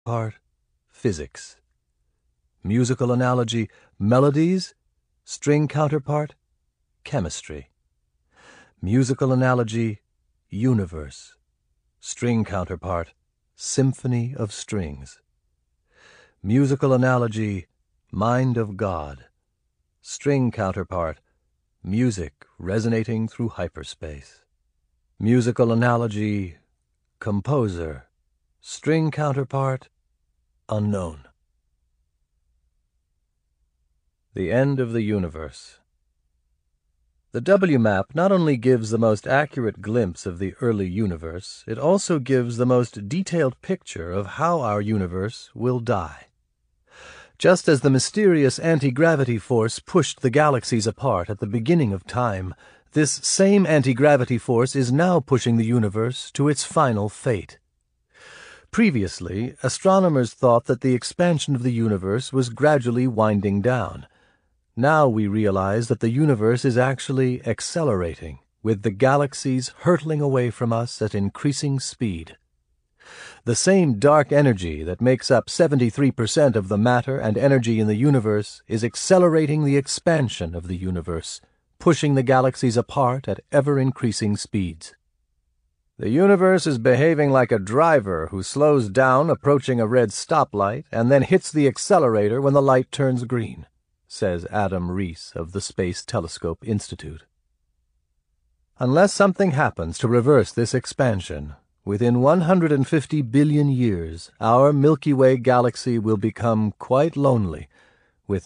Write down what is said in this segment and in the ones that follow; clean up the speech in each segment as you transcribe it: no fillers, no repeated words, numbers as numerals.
part, physics. Musical analogy, melodies. String counterpart, chemistry. Musical analogy, universe. String counterpart, symphony of strings. Musical analogy, mind of God. String counterpart, music resonating through hyperspace. Musical analogy, composer. String counterpart, unknown. The end of the universe. The WMAP not only gives the most accurate glimpse of the early universe, it also gives the most detailed picture of how our universe will die. Just as the mysterious anti-gravity force pushed the galaxies apart at the beginning of time, this same anti-gravity force is now pushing the universe to its final fate. Previously, astronomers thought that the expansion of the universe was gradually winding down. Now we realize that the universe is actually accelerating, with the galaxies hurtling away from us at increasing speed. The same dark energy that makes up 73% of the matter and energy in the universe is accelerating the expansion of the universe, pushing the galaxies apart at ever-increasing speeds. The universe is behaving like a driver who slows down approaching a red stoplight and then hits the accelerator when the light turns green, says Adam Rees of the Space Telescope Institute. Unless something happens to reverse this expansion, within 150 billion years, our Milky Way galaxy will become quite lonely, with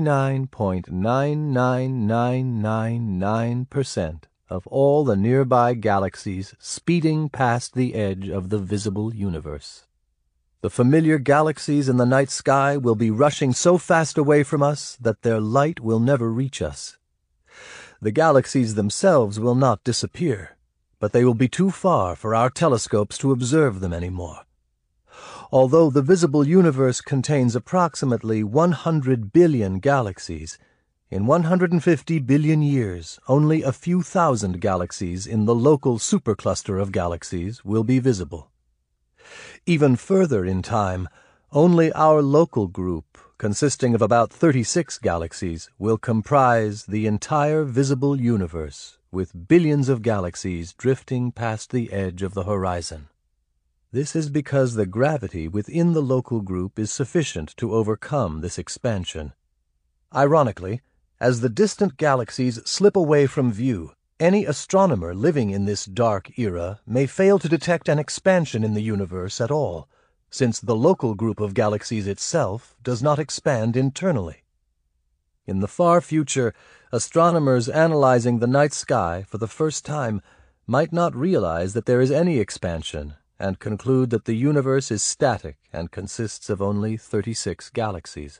99.99999% of all the nearby galaxies speeding past the edge of the visible universe. The familiar galaxies in the night sky will be rushing so fast away from us that their light will never reach us. The galaxies themselves will not disappear, but they will be too far for our telescopes to observe them anymore. Although the visible universe contains approximately 100 billion galaxies, in 150 billion years, only a few thousand galaxies in the local supercluster of galaxies will be visible. Even further in time, only our local group, consisting of about 36 galaxies, will comprise the entire visible universe, with billions of galaxies drifting past the edge of the horizon. This is because the gravity within the local group is sufficient to overcome this expansion. Ironically, as the distant galaxies slip away from view, any astronomer living in this dark era may fail to detect an expansion in the universe at all, since the local group of galaxies itself does not expand internally. In the far future, astronomers analyzing the night sky for the first time might not realize that there is any expansion and conclude that the universe is static and consists of only 36 galaxies.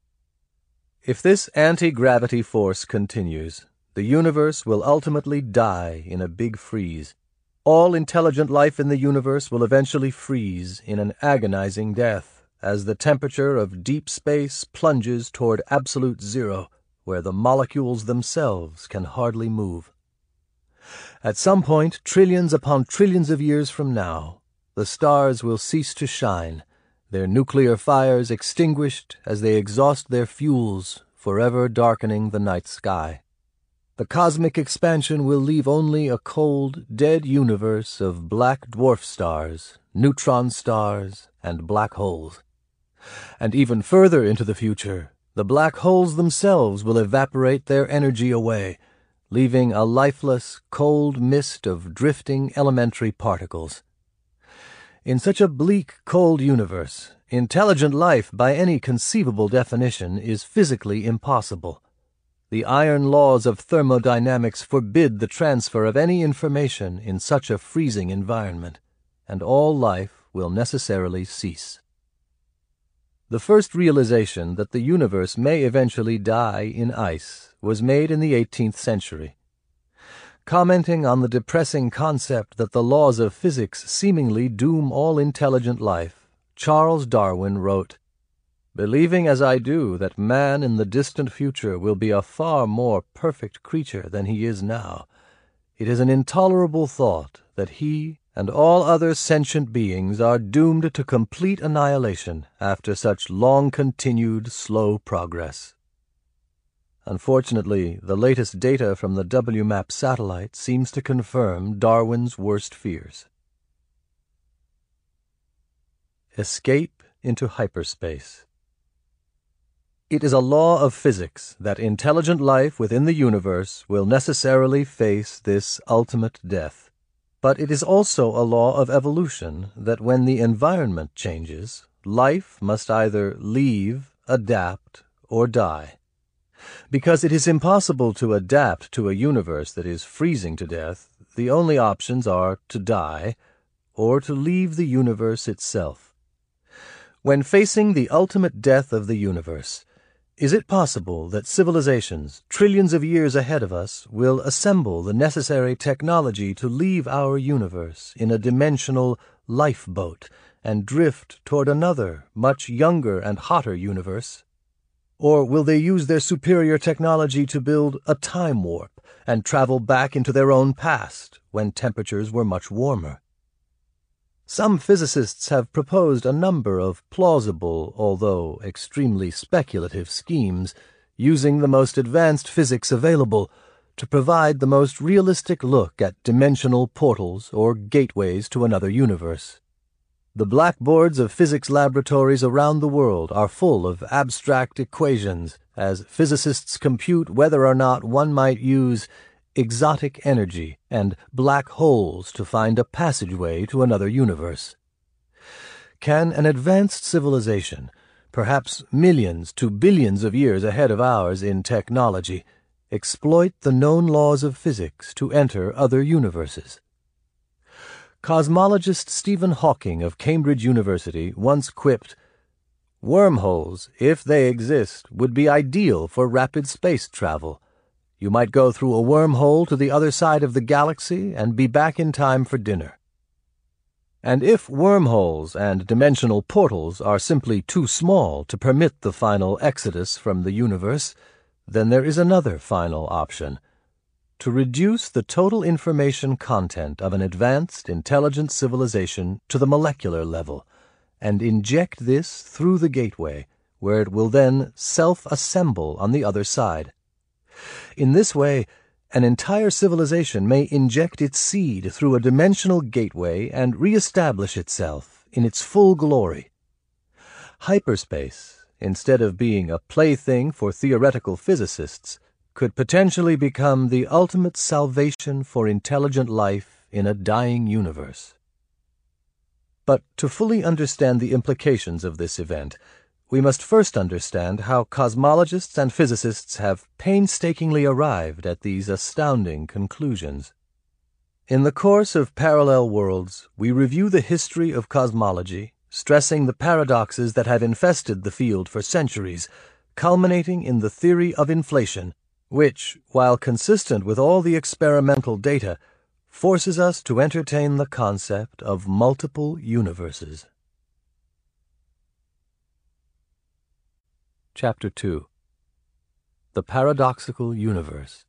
If this anti-gravity force continues, the universe will ultimately die in a big freeze. All intelligent life in the universe will eventually freeze in an agonizing death as the temperature of deep space plunges toward absolute zero, where the molecules themselves can hardly move. At some point, trillions upon trillions of years from now, the stars will cease to shine, their nuclear fires extinguished as they exhaust their fuels, forever darkening the night sky. The cosmic expansion will leave only a cold, dead universe of black dwarf stars, neutron stars, and black holes. And even further into the future, the black holes themselves will evaporate their energy away, leaving a lifeless, cold mist of drifting elementary particles. In such a bleak, cold universe, intelligent life by any conceivable definition is physically impossible. The iron laws of thermodynamics forbid the transfer of any information in such a freezing environment, and all life will necessarily cease. The first realization that the universe may eventually die in ice was made in the 18th century. Commenting on the depressing concept that the laws of physics seemingly doom all intelligent life, Charles Darwin wrote, "Believing as I do that man in the distant future will be a far more perfect creature than he is now, it is an intolerable thought that he and all other sentient beings are doomed to complete annihilation after such long-continued slow progress. Unfortunately, the latest data from the WMAP satellite seems to confirm Darwin's worst fears. Escape into hyperspace. It is a law of physics that intelligent life within the universe will necessarily face this ultimate death. But it is also a law of evolution that when the environment changes, life must either leave, adapt, or die. Because it is impossible to adapt to a universe that is freezing to death, the only options are to die or to leave the universe itself. When facing the ultimate death of the universe, is it possible that civilizations, trillions of years ahead of us, will assemble the necessary technology to leave our universe in a dimensional lifeboat and drift toward another, much younger and hotter universe? Or will they use their superior technology to build a time warp and travel back into their own past when temperatures were much warmer? Some physicists have proposed a number of plausible, although extremely speculative, schemes using the most advanced physics available to provide the most realistic look at dimensional portals or gateways to another universe. The blackboards of physics laboratories around the world are full of abstract equations as physicists compute whether or not one might use exotic energy and black holes to find a passageway to another universe. Can an advanced civilization, perhaps millions to billions of years ahead of ours in technology, exploit the known laws of physics to enter other universes? Cosmologist Stephen Hawking of Cambridge University once quipped, "Wormholes, if they exist, would be ideal for rapid space travel. You might go through a wormhole to the other side of the galaxy and be back in time for dinner." And if wormholes and dimensional portals are simply too small to permit the final exodus from the universe, then there is another final option: to reduce the total information content of an advanced, intelligent civilization to the molecular level, and inject this through the gateway, where it will then self-assemble on the other side. In this way, an entire civilization may inject its seed through a dimensional gateway and re-establish itself in its full glory. Hyperspace, instead of being a plaything for theoretical physicists, could potentially become the ultimate salvation for intelligent life in a dying universe. But to fully understand the implications of this event, we must first understand how cosmologists and physicists have painstakingly arrived at these astounding conclusions. In the course of Parallel Worlds, we review the history of cosmology, stressing the paradoxes that have infested the field for centuries, culminating in the theory of inflation, which, while consistent with all the experimental data, forces us to entertain the concept of multiple universes. Chapter 2. The Paradoxical Universe.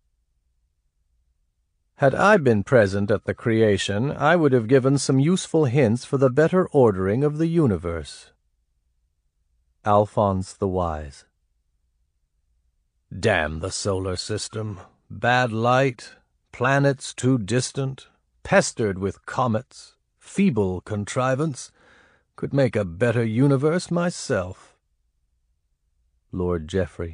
Had I been present at the creation, I would have given some useful hints for the better ordering of the universe. Alphonse the Wise. Damn the solar system. Bad light, planets too distant, pestered with comets, feeble contrivance. Could make a better universe myself. Lord Jeffrey.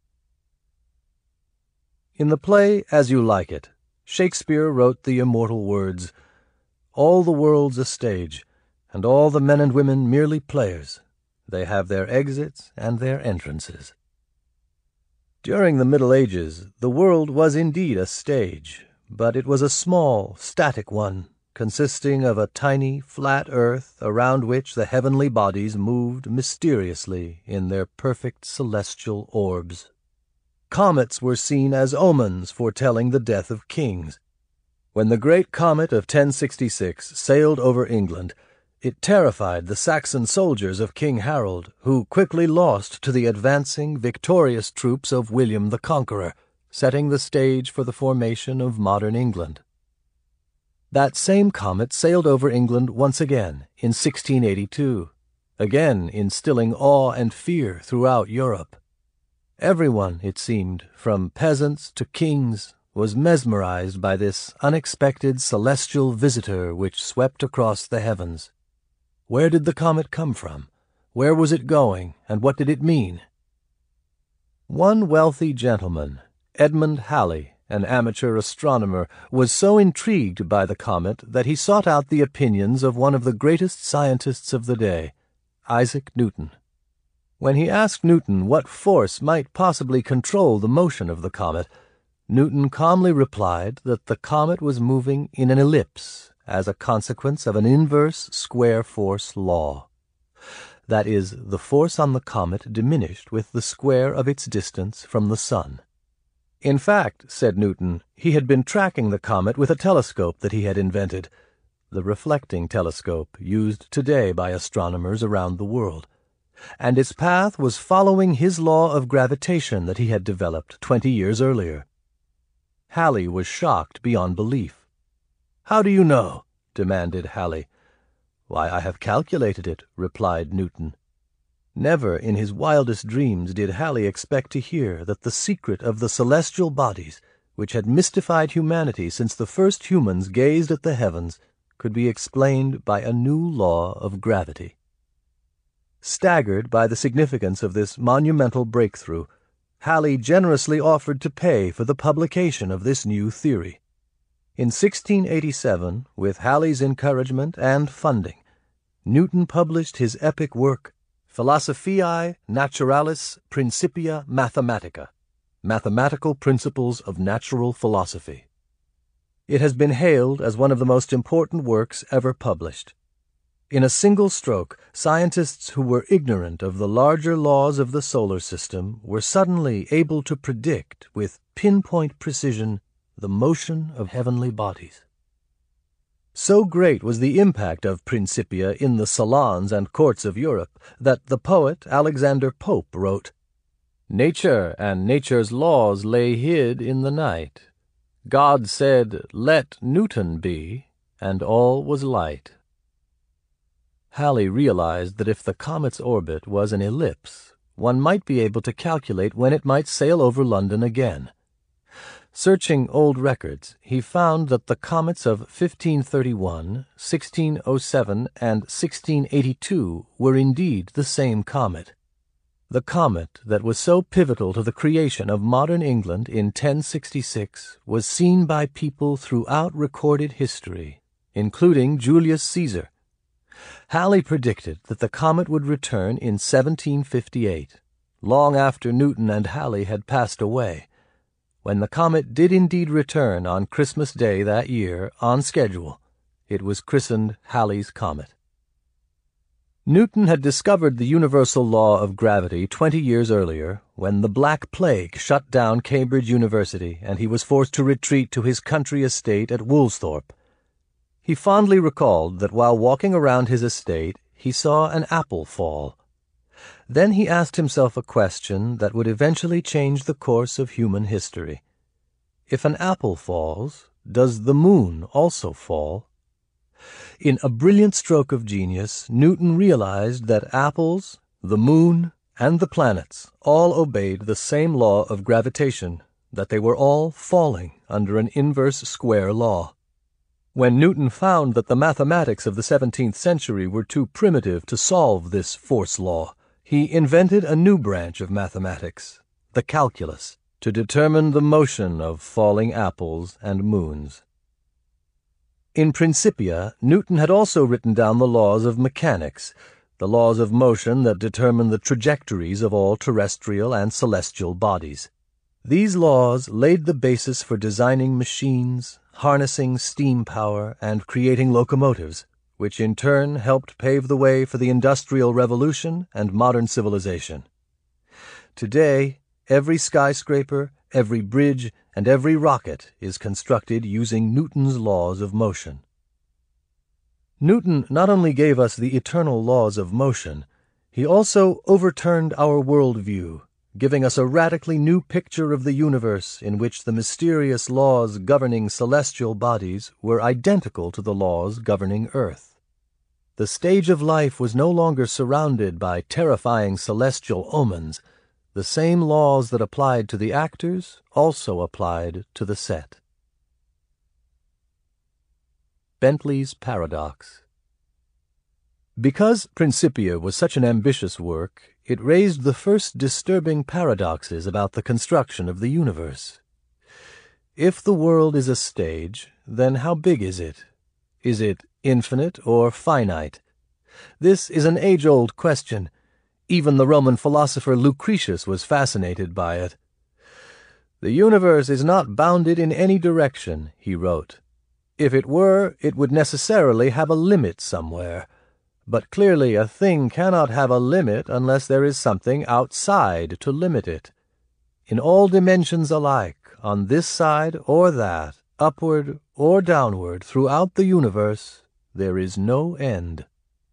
In the play As You Like It, Shakespeare wrote the immortal words, "All the world's a stage, and all the men and women merely players. They have their exits and their entrances." During the Middle Ages, the world was indeed a stage, but it was a small, static one, consisting of a tiny, flat earth around which the heavenly bodies moved mysteriously in their perfect celestial orbs. Comets were seen as omens foretelling the death of kings. When the great comet of 1066 sailed over England, it terrified the Saxon soldiers of King Harold, who quickly lost to the advancing, victorious troops of William the Conqueror, setting the stage for the formation of modern England. That same comet sailed over England once again in 1682, again instilling awe and fear throughout Europe. Everyone, it seemed, from peasants to kings, was mesmerized by this unexpected celestial visitor which swept across the heavens. Where did the comet come from? Where was it going, and what did it mean? One wealthy gentleman, Edmund Halley, an amateur astronomer, was so intrigued by the comet that he sought out the opinions of one of the greatest scientists of the day, Isaac Newton. When he asked Newton what force might possibly control the motion of the comet, Newton calmly replied that the comet was moving in an ellipse as a consequence of an inverse square force law. That is, the force on the comet diminished with the square of its distance from the sun. In fact, said Newton, he had been tracking the comet with a telescope that he had invented, the reflecting telescope used today by astronomers around the world, and its path was following his law of gravitation that he had developed 20 years earlier. Halley was shocked beyond belief. "How do you know?" demanded Halley. "Why, I have calculated it," replied Newton. Never in his wildest dreams did Halley expect to hear that the secret of the celestial bodies, which had mystified humanity since the first humans gazed at the heavens, could be explained by a new law of gravity. Staggered by the significance of this monumental breakthrough, Halley generously offered to pay for the publication of this new theory. In 1687, with Halley's encouragement and funding, Newton published his epic work, Philosophiae Naturalis Principia Mathematica, Mathematical Principles of Natural Philosophy. It has been hailed as one of the most important works ever published. In a single stroke, scientists who were ignorant of the larger laws of the solar system were suddenly able to predict with pinpoint precision the motion of heavenly bodies. So great was the impact of Principia in the salons and courts of Europe that the poet Alexander Pope wrote, "Nature and nature's laws lay hid in the night. God said, 'Let Newton be,' and all was light." Halley realized that if the comet's orbit was an ellipse, one might be able to calculate when it might sail over London again. Searching old records, he found that the comets of 1531, 1607, and 1682 were indeed the same comet. The comet that was so pivotal to the creation of modern England in 1066 was seen by people throughout recorded history, including Julius Caesar. Halley predicted that the comet would return in 1758, long after Newton and Halley had passed away. When the comet did indeed return on Christmas Day that year, on schedule, it was christened Halley's Comet. Newton had discovered the universal law of gravity 20 years earlier, when the Black Plague shut down Cambridge University and he was forced to retreat to his country estate at Woolsthorpe. He fondly recalled that while walking around his estate, he saw an apple fall. Then he asked himself a question that would eventually change the course of human history. If an apple falls, does the moon also fall? In a brilliant stroke of genius, Newton realized that apples, the moon, and the planets all obeyed the same law of gravitation, that they were all falling under an inverse square law. When Newton found that the mathematics of the 17th century were too primitive to solve this force law, he invented a new branch of mathematics, the calculus, to determine the motion of falling apples and moons. In Principia, Newton had also written down the laws of mechanics, the laws of motion that determine the trajectories of all terrestrial and celestial bodies. These laws laid the basis for designing machines, harnessing steam power, and creating locomotives, which in turn helped pave the way for the Industrial Revolution and modern civilization. Today, every skyscraper, every bridge, and every rocket is constructed using Newton's laws of motion. Newton not only gave us the eternal laws of motion, he also overturned our worldview, giving us a radically new picture of the universe in which the mysterious laws governing celestial bodies were identical to the laws governing Earth. The stage of life was no longer surrounded by terrifying celestial omens. The same laws that applied to the actors also applied to the set. Bentley's Paradox. Because Principia was such an ambitious work, it raised the first disturbing paradoxes about the construction of the universe. If the world is a stage, then how big is it? Is it infinite or finite? This is an age-old question. Even the Roman philosopher Lucretius was fascinated by it. "The universe is not bounded in any direction," he wrote. "If it were, it would necessarily have a limit somewhere. But clearly a thing cannot have a limit unless there is something outside to limit it. In all dimensions alike, on this side or that, upward or downward, throughout the universe, there is no end."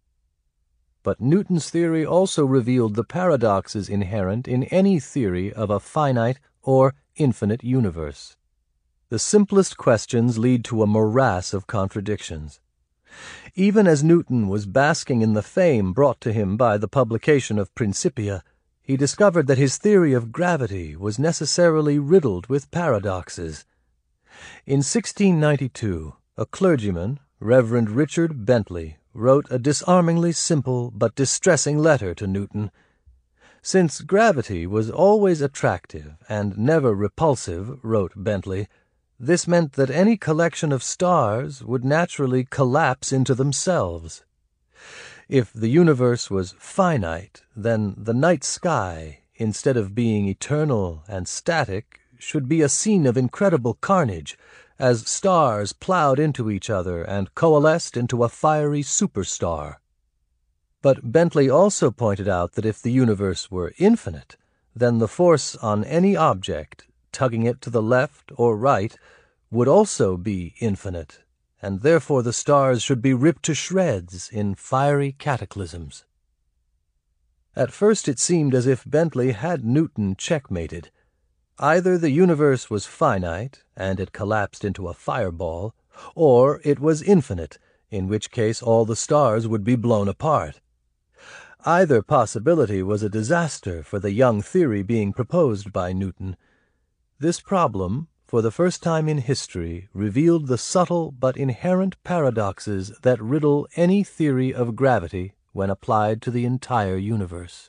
But Newton's theory also revealed the paradoxes inherent in any theory of a finite or infinite universe. The simplest questions lead to a morass of contradictions. Even as Newton was basking in the fame brought to him by the publication of Principia, he discovered that his theory of gravity was necessarily riddled with paradoxes. In 1692, a clergyman, Reverend Richard Bentley, wrote a disarmingly simple but distressing letter to Newton. "Since gravity was always attractive and never repulsive," wrote Bentley, "this meant that any collection of stars would naturally collapse into themselves. If the universe was finite, then the night sky, instead of being eternal and static, should be a scene of incredible carnage, as stars plowed into each other and coalesced into a fiery superstar." But Bentley also pointed out that if the universe were infinite, then the force on any object, tugging it to the left or right, would also be infinite, and therefore the stars should be ripped to shreds in fiery cataclysms. At first it seemed as if Bentley had Newton checkmated. Either the universe was finite, and it collapsed into a fireball, or it was infinite, in which case all the stars would be blown apart. Either possibility was a disaster for the young theory being proposed by Newton. This problem, for the first time in history, revealed the subtle but inherent paradoxes that riddle any theory of gravity when applied to the entire universe.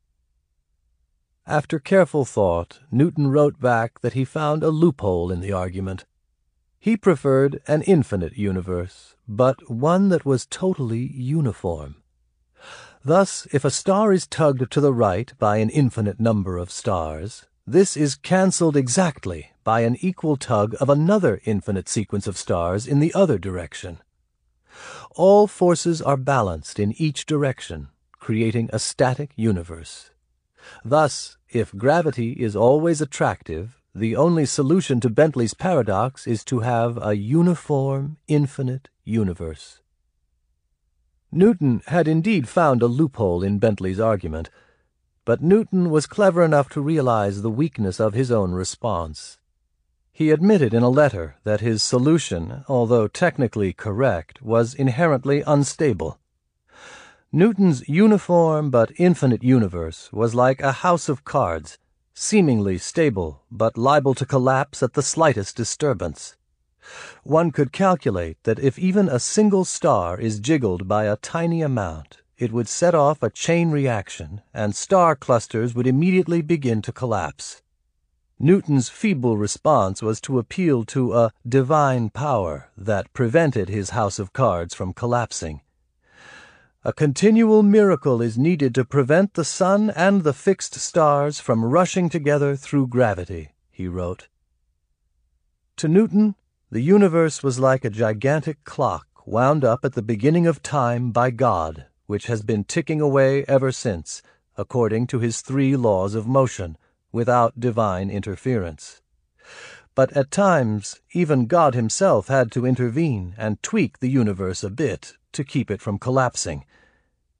After careful thought, Newton wrote back that he found a loophole in the argument. He preferred an infinite universe, but one that was totally uniform. Thus, if a star is tugged to the right by an infinite number of stars, this is cancelled exactly by an equal tug of another infinite sequence of stars in the other direction. All forces are balanced in each direction, creating a static universe. Thus, if gravity is always attractive, the only solution to Bentley's paradox is to have a uniform, infinite universe. Newton had indeed found a loophole in Bentley's argument, but Newton was clever enough to realize the weakness of his own response. He admitted in a letter that his solution, although technically correct, was inherently unstable. Newton's uniform but infinite universe was like a house of cards, seemingly stable but liable to collapse at the slightest disturbance. One could calculate that if even a single star is jiggled by a tiny amount, it would set off a chain reaction, and star clusters would immediately begin to collapse. Newton's feeble response was to appeal to a divine power that prevented his house of cards from collapsing. "A continual miracle is needed to prevent the sun and the fixed stars from rushing together through gravity," he wrote. To Newton, the universe was like a gigantic clock wound up at the beginning of time by God, which has been ticking away ever since, according to his 3 laws of motion, without divine interference. But at times, even God himself had to intervene and tweak the universe a bit to keep it from collapsing.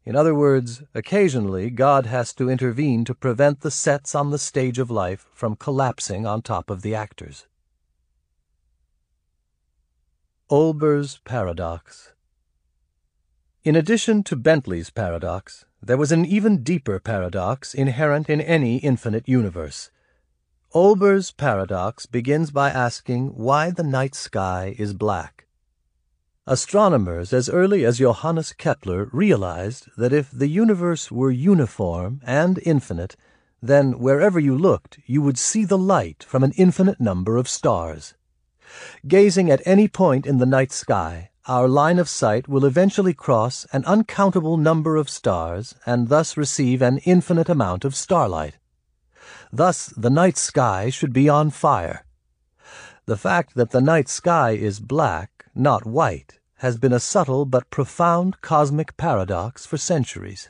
In other words, occasionally God has to intervene to prevent the sets on the stage of life from collapsing on top of the actors. Olbers' paradox. In addition to Bentley's paradox, there was an even deeper paradox inherent in any infinite universe. Olbers' paradox begins by asking why the night sky is black. Astronomers as early as Johannes Kepler realized that if the universe were uniform and infinite, then wherever you looked you would see the light from an infinite number of stars. Gazing at any point in the night sky, our line of sight will eventually cross an uncountable number of stars and thus receive an infinite amount of starlight. Thus, the night sky should be on fire. The fact that the night sky is black, not white, has been a subtle but profound cosmic paradox for centuries.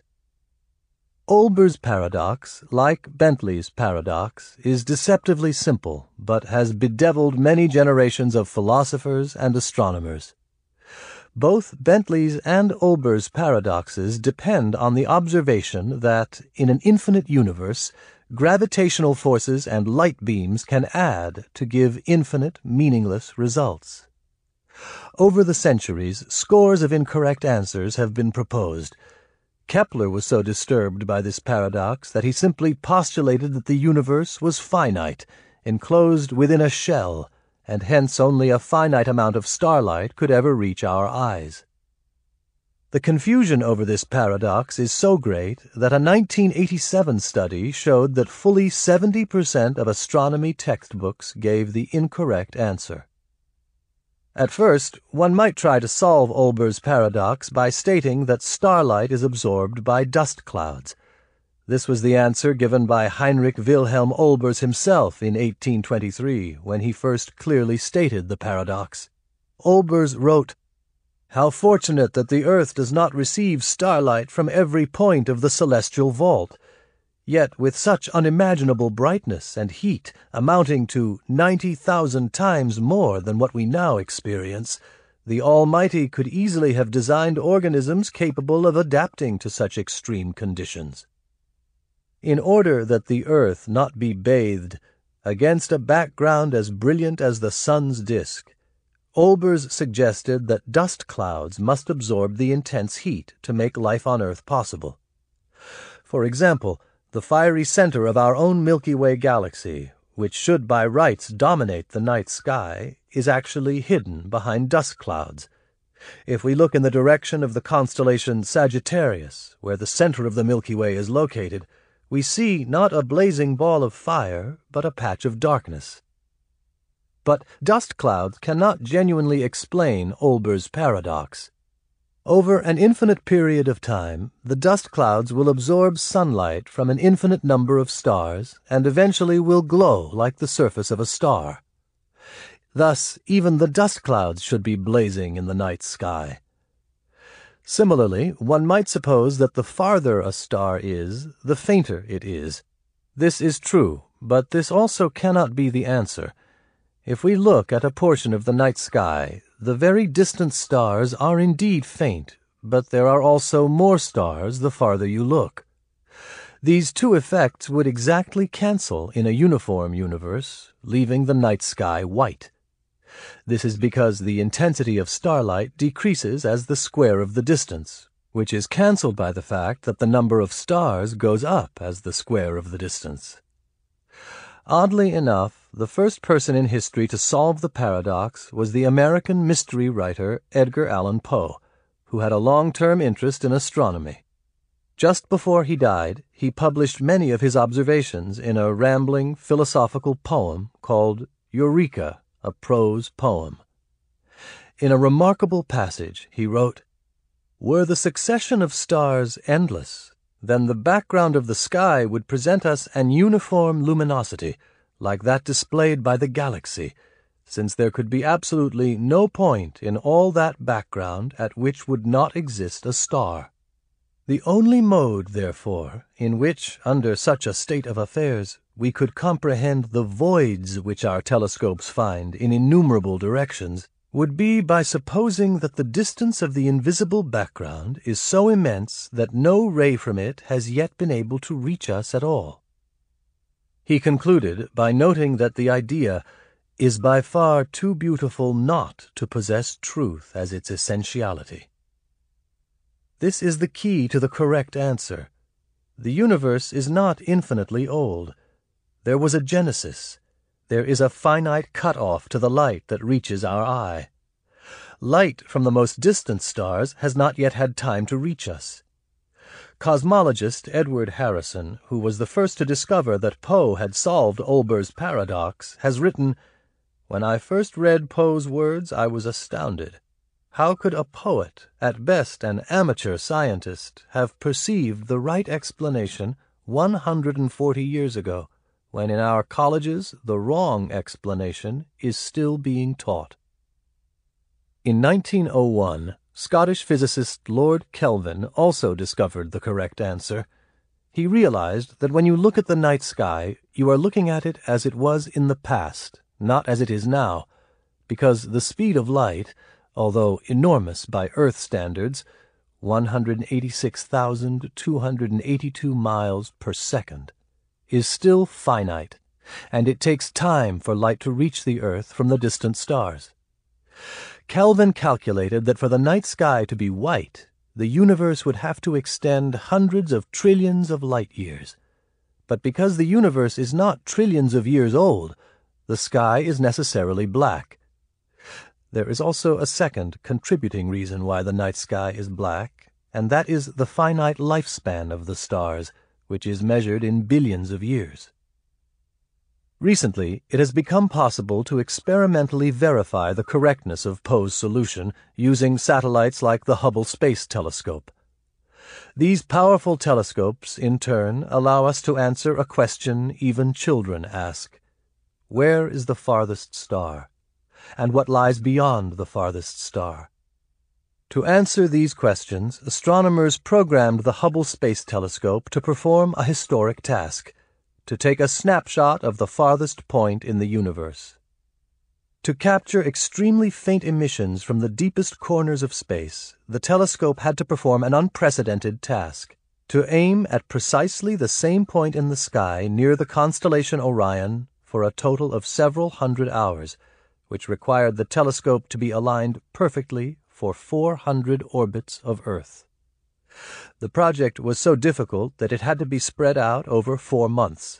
Olbers' paradox, like Bentley's paradox, is deceptively simple, but has bedeviled many generations of philosophers and astronomers. Both Bentley's and Olbers' paradoxes depend on the observation that, in an infinite universe, gravitational forces and light beams can add to give infinite, meaningless results. Over the centuries, scores of incorrect answers have been proposed. Kepler was so disturbed by this paradox that he simply postulated that the universe was finite, enclosed within a shell, and hence only a finite amount of starlight could ever reach our eyes. The confusion over this paradox is so great that a 1987 study showed that fully 70% of astronomy textbooks gave the incorrect answer. At first, one might try to solve Olbers' paradox by stating that starlight is absorbed by dust clouds. This was the answer given by Heinrich Wilhelm Olbers himself in 1823, when he first clearly stated the paradox. Olbers wrote, "How fortunate that the earth does not receive starlight from every point of the celestial vault! Yet with such unimaginable brightness and heat, amounting to 90,000 times more than what we now experience, the Almighty could easily have designed organisms capable of adapting to such extreme conditions. In order that the earth not be bathed against a background as brilliant as the sun's disk, Olbers suggested that dust clouds must absorb the intense heat to make life on earth possible. For example, the fiery center of our own Milky Way galaxy, which should by rights dominate the night sky, is actually hidden behind dust clouds. If we look in the direction of the constellation Sagittarius, where the center of the Milky Way is located, we see not a blazing ball of fire, but a patch of darkness. But dust clouds cannot genuinely explain Olbers' paradox. Over an infinite period of time, the dust clouds will absorb sunlight from an infinite number of stars and eventually will glow like the surface of a star. Thus, even the dust clouds should be blazing in the night sky. Similarly, one might suppose that the farther a star is, the fainter it is. This is true, but this also cannot be the answer. If we look at a portion of the night sky, the very distant stars are indeed faint, but there are also more stars the farther you look. These two effects would exactly cancel in a uniform universe, leaving the night sky white. This is because the intensity of starlight decreases as the square of the distance, which is cancelled by the fact that the number of stars goes up as the square of the distance. Oddly enough, the first person in history to solve the paradox was the American mystery writer Edgar Allan Poe, who had a long-term interest in astronomy. Just before he died, he published many of his observations in a rambling philosophical poem called Eureka, a prose poem. In a remarkable passage, he wrote, "Were the succession of stars endless, then the background of the sky would present us an uniform luminosity, like that displayed by the galaxy, since there could be absolutely no point in all that background at which would not exist a star. The only mode, therefore, in which, under such a state of affairs, we could comprehend the voids which our telescopes find in innumerable directions, would be by supposing that the distance of the invisible background is so immense that no ray from it has yet been able to reach us at all. He concluded by noting that the idea is by far too beautiful not to possess truth as its essentiality. This is the key to the correct answer. The universe is not infinitely old. There was a genesis. There is a finite cut-off to the light that reaches our eye. Light from the most distant stars has not yet had time to reach us. Cosmologist Edward Harrison, who was the first to discover that Poe had solved Olbers' paradox, has written, "When I first read Poe's words, I was astounded. How could a poet, at best an amateur scientist, have perceived the right explanation 140 years ago, when in our colleges the wrong explanation is still being taught?" In 1901, Scottish physicist Lord Kelvin also discovered the correct answer. He realized that when you look at the night sky, you are looking at it as it was in the past, not as it is now, because the speed of light, although enormous by Earth standards, 186,282 miles per second, is still finite, and it takes time for light to reach the Earth from the distant stars. Kelvin calculated that for the night sky to be white, the universe would have to extend hundreds of trillions of light years. But because the universe is not trillions of years old, the sky is necessarily black. There is also a second contributing reason why the night sky is black, and that is the finite lifespan of the stars, which is measured in billions of years. Recently, it has become possible to experimentally verify the correctness of Poe's solution using satellites like the Hubble Space Telescope. These powerful telescopes, in turn, allow us to answer a question even children ask. Where is the farthest star? And what lies beyond the farthest star? To answer these questions, astronomers programmed the Hubble Space Telescope to perform a historic task, to take a snapshot of the farthest point in the universe. To capture extremely faint emissions from the deepest corners of space, the telescope had to perform an unprecedented task, to aim at precisely the same point in the sky near the constellation Orion for a total of several hundred hours, which required the telescope to be aligned perfectly for 400 orbits of Earth. The project was so difficult that it had to be spread out over 4 months.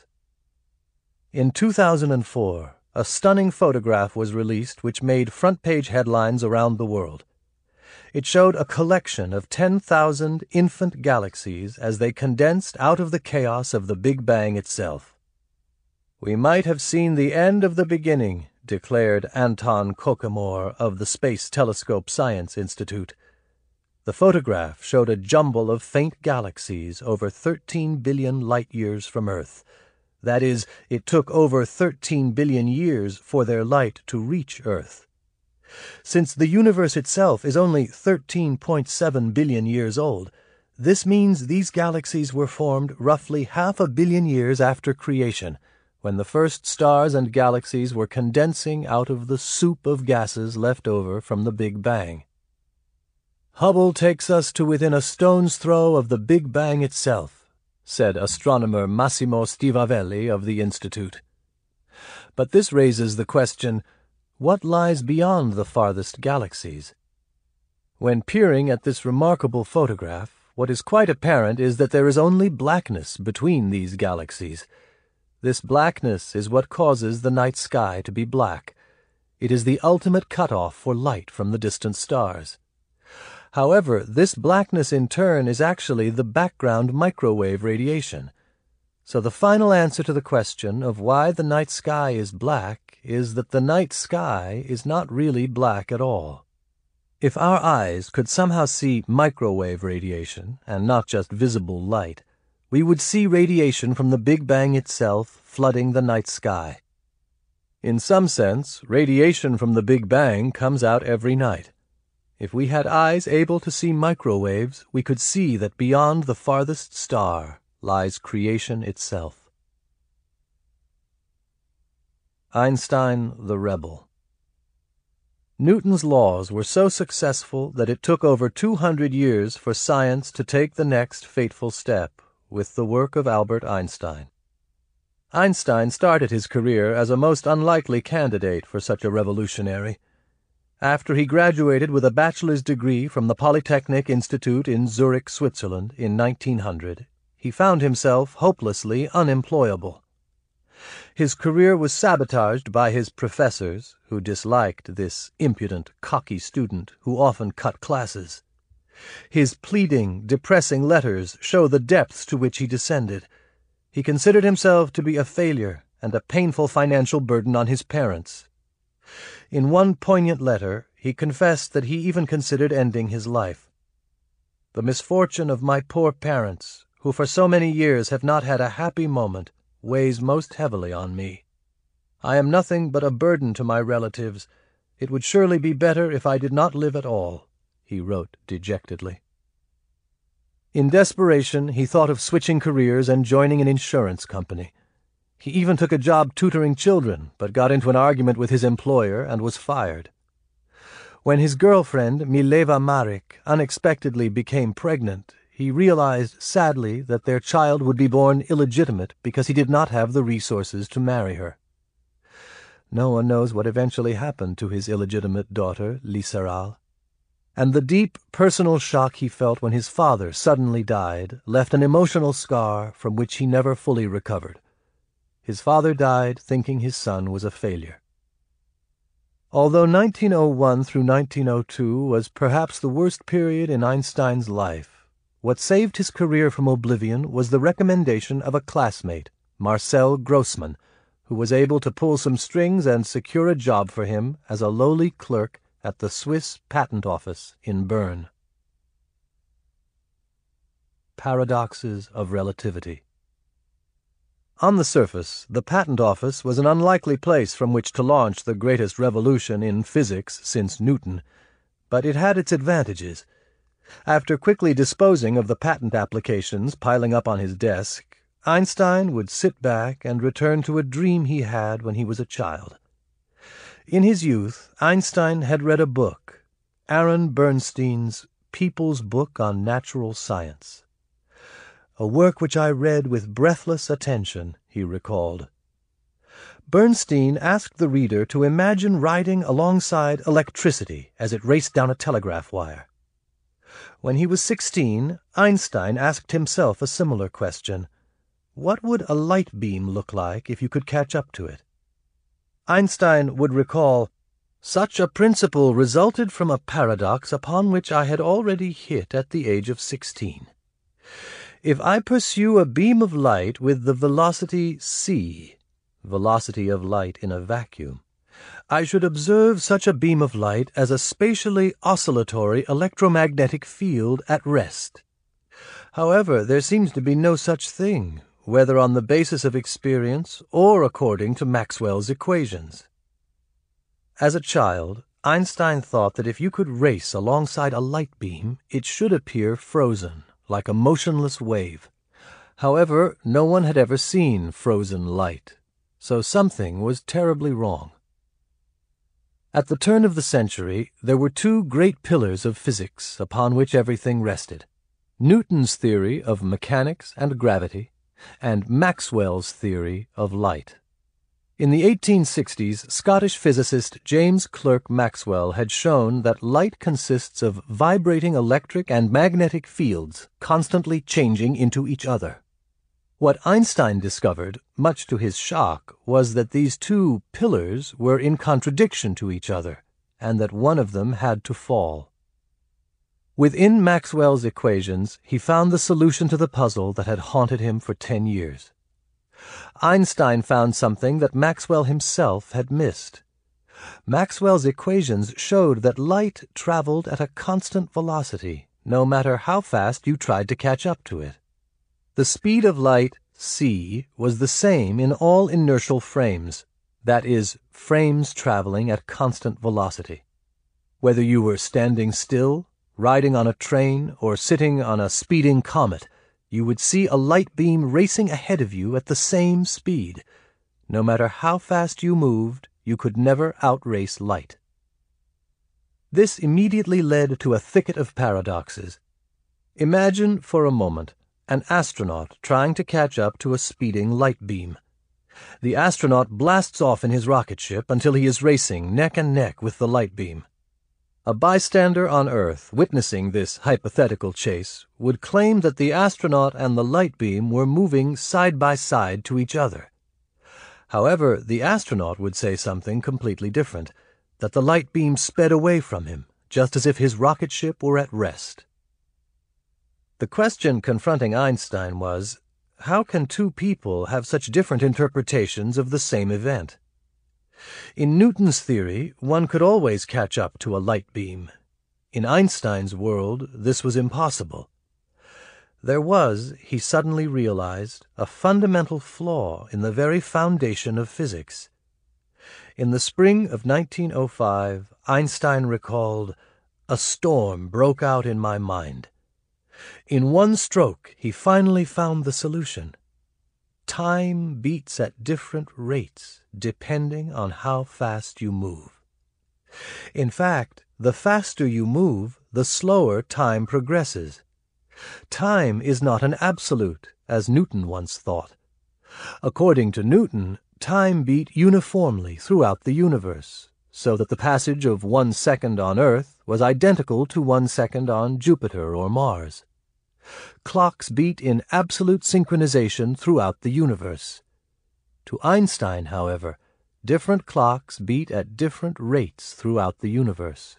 In 2004, a stunning photograph was released which made front-page headlines around the world. It showed a collection of 10,000 infant galaxies as they condensed out of the chaos of the Big Bang itself. "We might have seen the end of the beginning," declared Anton Kokomor of the Space Telescope Science Institute. The photograph showed a jumble of faint galaxies over 13 billion light-years from Earth. That is, it took over 13 billion years for their light to reach Earth. Since the universe itself is only 13.7 billion years old, this means these galaxies were formed roughly 500 million years after creation, when the first stars and galaxies were condensing out of the soup of gases left over from the Big Bang. "Hubble takes us to within a stone's throw of the Big Bang itself," said astronomer Massimo Stivavelli of the Institute. But this raises the question, what lies beyond the farthest galaxies? When peering at this remarkable photograph, what is quite apparent is that there is only blackness between these galaxies. This blackness is what causes the night sky to be black. It is the ultimate cutoff for light from the distant stars. However, this blackness in turn is actually the background microwave radiation. So the final answer to the question of why the night sky is black is that the night sky is not really black at all. If our eyes could somehow see microwave radiation, and not just visible light, we would see radiation from the Big Bang itself flooding the night sky. In some sense, radiation from the Big Bang comes out every night. If we had eyes able to see microwaves, we could see that beyond the farthest star lies creation itself. Einstein the Rebel. Newton's laws were so successful that it took over 200 years for science to take the next fateful step, with the work of Albert Einstein. Einstein started his career as a most unlikely candidate for such a revolutionary. After he graduated with a bachelor's degree from the Polytechnic Institute in Zurich, Switzerland, in 1900, he found himself hopelessly unemployable. His career was sabotaged by his professors, who disliked this impudent, cocky student who often cut classes. His pleading, depressing letters show the depths to which he descended. He considered himself to be a failure and a painful financial burden on his parents. In one poignant letter, he confessed that he even considered ending his life. "The misfortune of my poor parents, who for so many years have not had a happy moment, weighs most heavily on me. I am nothing but a burden to my relatives. It would surely be better if I did not live at all," he wrote dejectedly. In desperation, he thought of switching careers and joining an insurance company. He even took a job tutoring children, but got into an argument with his employer and was fired. When his girlfriend, Mileva Maric, unexpectedly became pregnant, he realized sadly that their child would be born illegitimate because he did not have the resources to marry her. No one knows what eventually happened to his illegitimate daughter, Lisaral. And the deep personal shock he felt when his father suddenly died left an emotional scar from which he never fully recovered. His father died thinking his son was a failure. Although 1901 through 1902 was perhaps the worst period in Einstein's life, what saved his career from oblivion was the recommendation of a classmate, Marcel Grossmann, who was able to pull some strings and secure a job for him as a lowly clerk at the Swiss Patent Office in Bern. Paradoxes of Relativity. On the surface, the Patent Office was an unlikely place from which to launch the greatest revolution in physics since Newton, but it had its advantages. After quickly disposing of the patent applications piling up on his desk, Einstein would sit back and return to a dream he had when he was a child. In his youth, Einstein had read a book, Aaron Bernstein's People's Book on Natural Science. "A work which I read with breathless attention," he recalled. Bernstein asked the reader to imagine riding alongside electricity as it raced down a telegraph wire. When he was 16, Einstein asked himself a similar question. What would a light beam look like if you could catch up to it? Einstein would recall, "Such a principle resulted from a paradox upon which I had already hit at the age of 16. If I pursue a beam of light with the velocity c, velocity of light in a vacuum, I should observe such a beam of light as a spatially oscillatory electromagnetic field at rest. However, there seems to be no such thing, whether on the basis of experience or according to Maxwell's equations." As a child, Einstein thought that if you could race alongside a light beam, it should appear frozen, like a motionless wave. However, no one had ever seen frozen light, so something was terribly wrong. At the turn of the century, there were two great pillars of physics upon which everything rested: Newton's theory of mechanics and gravity, and Maxwell's theory of light. In the 1860s, Scottish physicist James Clerk Maxwell had shown that light consists of vibrating electric and magnetic fields constantly changing into each other. What Einstein discovered, much to his shock, was that these two pillars were in contradiction to each other, and that one of them had to fall. Within Maxwell's equations, he found the solution to the puzzle that had haunted him for 10 years. Einstein found something that Maxwell himself had missed. Maxwell's equations showed that light traveled at a constant velocity, no matter how fast you tried to catch up to it. The speed of light, c, was the same in all inertial frames, that is, frames traveling at constant velocity. Whether you were standing still, riding on a train, or sitting on a speeding comet, you would see a light beam racing ahead of you at the same speed. No matter how fast you moved, you could never outrace light. This immediately led to a thicket of paradoxes. Imagine for a moment an astronaut trying to catch up to a speeding light beam. The astronaut blasts off in his rocket ship until he is racing neck and neck with the light beam. A bystander on Earth witnessing this hypothetical chase would claim that the astronaut and the light beam were moving side by side to each other. However, the astronaut would say something completely different, that the light beam sped away from him, just as if his rocket ship were at rest. The question confronting Einstein was, how can two people have such different interpretations of the same event? In Newton's theory, one could always catch up to a light beam. In Einstein's world, this was impossible. There was, he suddenly realized, a fundamental flaw in the very foundation of physics. In the spring of 1905, Einstein recalled, "A storm broke out in my mind." In one stroke, he finally found the solution. Time beats at different rates, depending on how fast you move. In fact, the faster you move, the slower time progresses. Time is not an absolute, as Newton once thought. According to Newton, time beat uniformly throughout the universe, so that the passage of 1 second on Earth was identical to 1 second on Jupiter or Mars. Clocks beat in absolute synchronization throughout the universe. To Einstein, however, different clocks beat at different rates throughout the universe.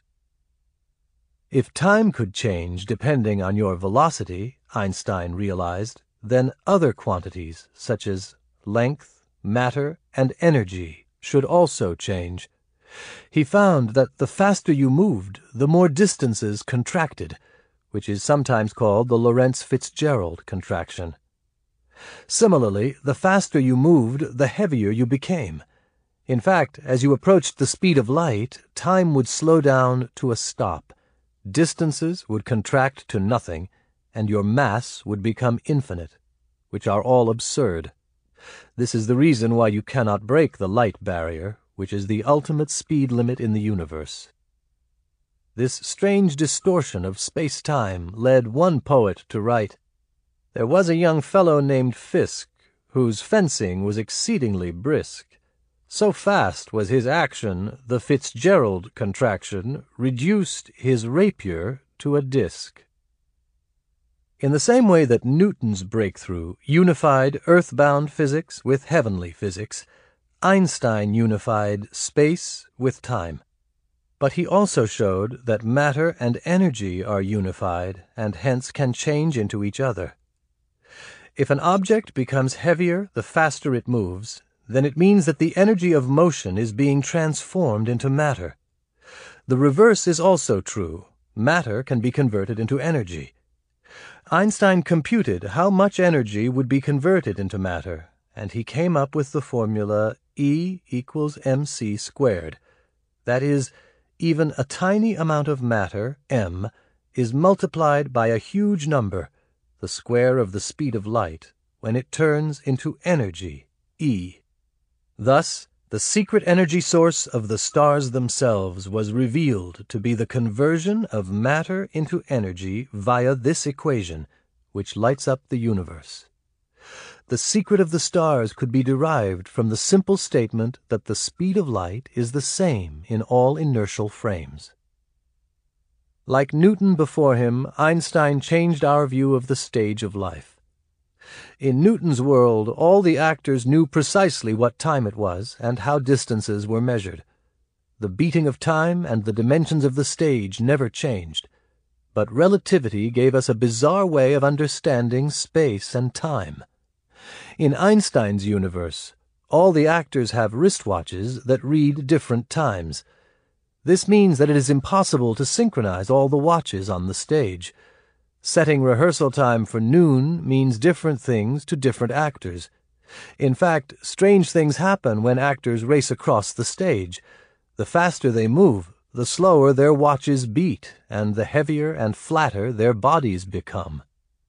If time could change depending on your velocity, Einstein realized, then other quantities, such as length, matter, and energy, should also change. He found that the faster you moved, the more distances contracted, which is sometimes called the Lorentz-Fitzgerald contraction. Similarly, the faster you moved, the heavier you became. In fact, as you approached the speed of light, time would slow down to a stop. Distances would contract to nothing, and your mass would become infinite, which are all absurd. This is the reason why you cannot break the light barrier, which is the ultimate speed limit in the universe. This strange distortion of space-time led one poet to write, "There was a young fellow named Fisk, whose fencing was exceedingly brisk. So fast was his action, the Fitzgerald contraction reduced his rapier to a disc." In the same way that Newton's breakthrough unified earthbound physics with heavenly physics, Einstein unified space with time. But he also showed that matter and energy are unified and hence can change into each other. If an object becomes heavier the faster it moves, then it means that the energy of motion is being transformed into matter. The reverse is also true. Matter can be converted into energy. Einstein computed how much energy would be converted into matter, and he came up with the formula E equals mc squared. That is, even a tiny amount of matter, m, is multiplied by a huge number, the square of the speed of light, when it turns into energy, E. Thus, the secret energy source of the stars themselves was revealed to be the conversion of matter into energy via this equation, which lights up the universe. The secret of the stars could be derived from the simple statement that the speed of light is the same in all inertial frames. Like Newton before him, Einstein changed our view of the stage of life. In Newton's world, all the actors knew precisely what time it was and how distances were measured. The beating of time and the dimensions of the stage never changed, but relativity gave us a bizarre way of understanding space and time. In Einstein's universe, all the actors have wristwatches that read different times. This means that it is impossible to synchronize all the watches on the stage. Setting rehearsal time for noon means different things to different actors. In fact, strange things happen when actors race across the stage. The faster they move, the slower their watches beat, and the heavier and flatter their bodies become.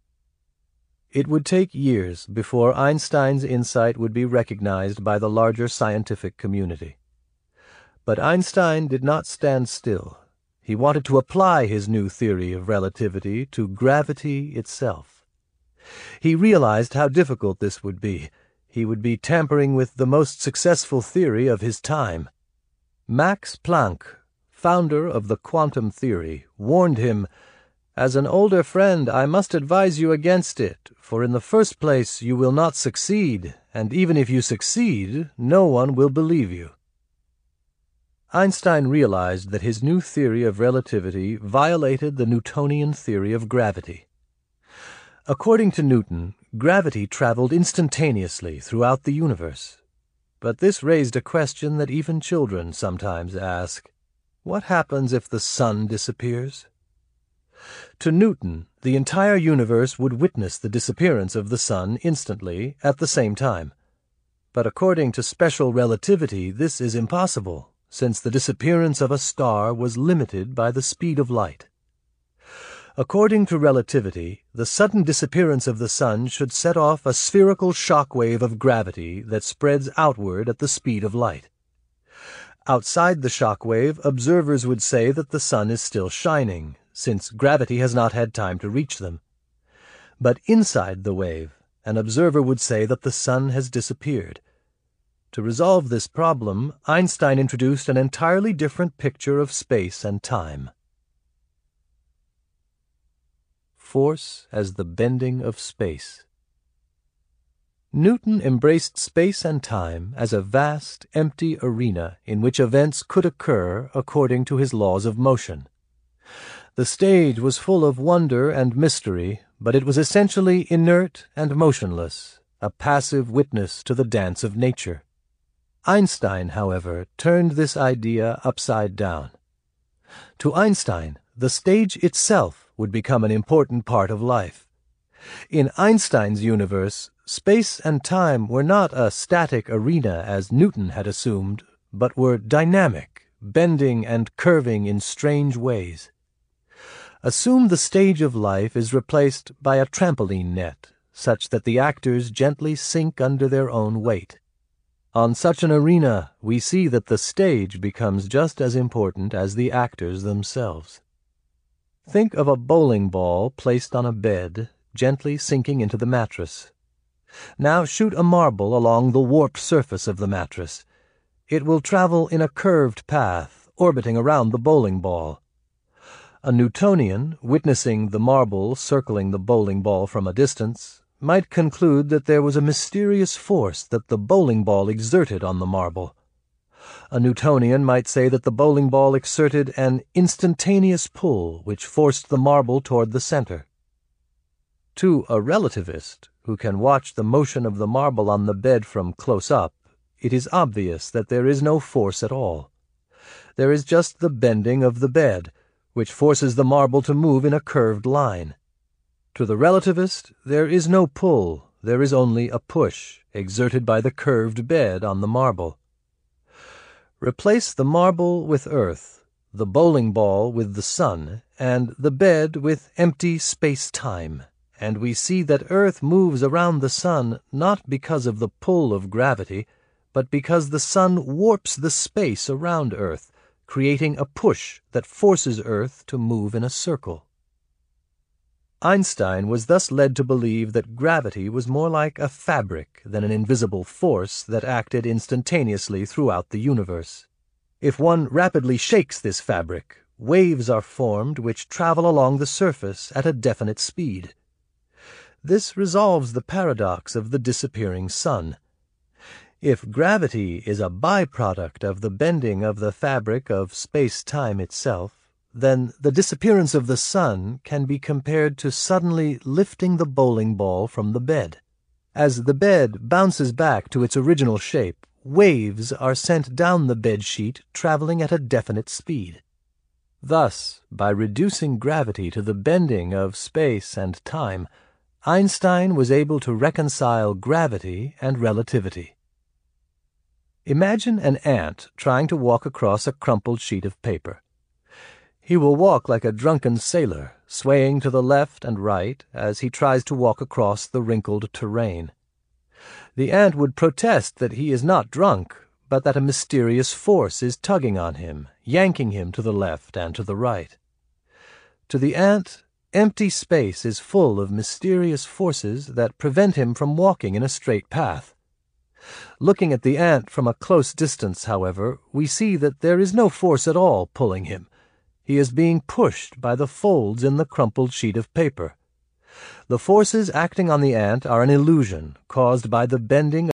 It would take years before Einstein's insight would be recognized by the larger scientific community. But Einstein did not stand still. He wanted to apply his new theory of relativity to gravity itself. He realized how difficult this would be. He would be tampering with the most successful theory of his time. Max Planck, founder of the quantum theory, warned him, "As an older friend, I must advise you against it, for in the first place you will not succeed, and even if you succeed, no one will believe you." Einstein realized that his new theory of relativity violated the Newtonian theory of gravity. According to Newton, gravity traveled instantaneously throughout the universe. But this raised a question that even children sometimes ask. What happens if the sun disappears? To Newton, the entire universe would witness the disappearance of the sun instantly at the same time. But according to special relativity, this is impossible, since the disappearance of a star was limited by the speed of light. According to relativity, the sudden disappearance of the sun should set off a spherical shock wave of gravity that spreads outward at the speed of light. Outside the shock wave, observers would say that the sun is still shining, since gravity has not had time to reach them. But inside the wave, an observer would say that the sun has disappeared. To resolve this problem, Einstein introduced an entirely different picture of space and time. Force as the bending of space. Newton embraced space and time as a vast, empty arena in which events could occur according to his laws of motion. The stage was full of wonder and mystery, but it was essentially inert and motionless, a passive witness to the dance of nature. Einstein, however, turned this idea upside down. To Einstein, the stage itself would become an important part of life. In Einstein's universe, space and time were not a static arena as Newton had assumed, but were dynamic, bending and curving in strange ways. Assume the stage of life is replaced by a trampoline net, such that the actors gently sink under their own weight. On such an arena, we see that the stage becomes just as important as the actors themselves. Think of a bowling ball placed on a bed, gently sinking into the mattress. Now shoot a marble along the warped surface of the mattress. It will travel in a curved path, orbiting around the bowling ball. A Newtonian, witnessing the marble circling the bowling ball from a distance, might conclude that there was a mysterious force that the bowling ball exerted on the marble. A Newtonian might say that the bowling ball exerted an instantaneous pull which forced the marble toward the center. To a relativist, who can watch the motion of the marble on the bed from close up, it is obvious that there is no force at all. There is just the bending of the bed, which forces the marble to move in a curved line. To the relativist, there is no pull, there is only a push, exerted by the curved bed on the marble. Replace the marble with earth, the bowling ball with the sun, and the bed with empty space-time, and we see that earth moves around the sun not because of the pull of gravity, but because the sun warps the space around earth, creating a push that forces earth to move in a circle. Einstein was thus led to believe that gravity was more like a fabric than an invisible force that acted instantaneously throughout the universe. If one rapidly shakes this fabric, waves are formed which travel along the surface at a definite speed. This resolves the paradox of the disappearing sun. If gravity is a byproduct of the bending of the fabric of space-time itself, then the disappearance of the sun can be compared to suddenly lifting the bowling ball from the bed. As the bed bounces back to its original shape, waves are sent down the bed sheet traveling at a definite speed. Thus, by reducing gravity to the bending of space and time, Einstein was able to reconcile gravity and relativity. Imagine an ant trying to walk across a crumpled sheet of paper. He will walk like a drunken sailor, swaying to the left and right as he tries to walk across the wrinkled terrain. The ant would protest that he is not drunk, but that a mysterious force is tugging on him, yanking him to the left and to the right. To the ant, empty space is full of mysterious forces that prevent him from walking in a straight path. Looking at the ant from a close distance, however, we see that there is no force at all pulling him. He is being pushed by the folds in the crumpled sheet of paper. The forces acting on the ant are an illusion caused by the bending